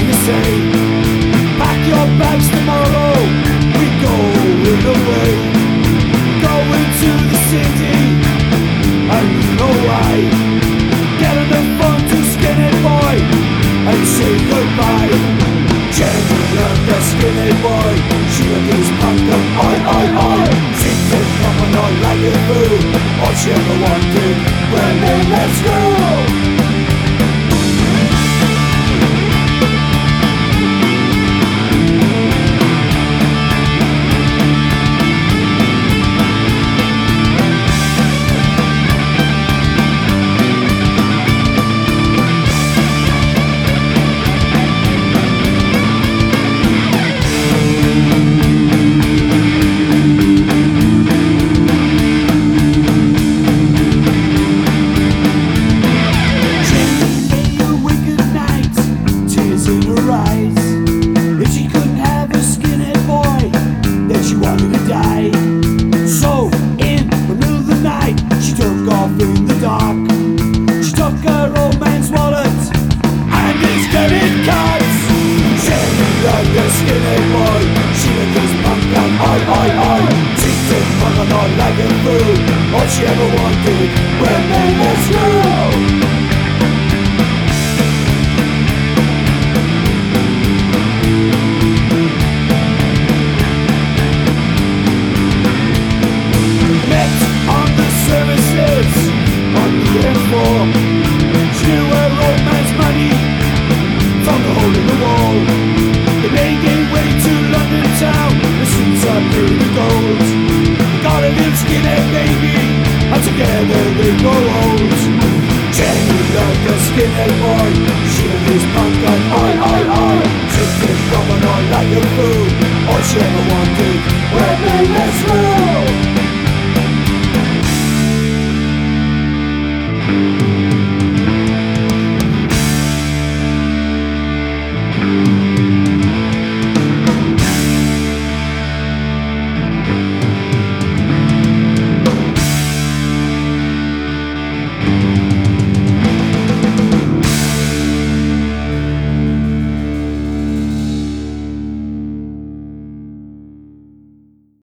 you say? Pack your bags tomorrow, we going away. Going to the city, and you know why. Get on the phone to Skinhead Boy and say goodbye. Jenny and the Skinhead Boy, she and his punk and I. She's been coming on like a fool, all she ever wanted. Brendan, let's go! If she couldn't have a skinhead boy, then she wanted to die. So, in the middle of the night, she took off in the dark. She took her old man's wallet and his credit cards. Jenny like a skinhead boy, she and his punk and I. She's been fucking on like a fool, all she ever wanted. When they let's go! She knew her old man's money from the hole in the wall. They made their way to London town, the streets are filled with gold. Got a little skinhead baby, and together they grow old. Jenny loved the skinhead boy, she and his punk and I. She's been coming on like a fool, all she ever wanted. Well, let's go!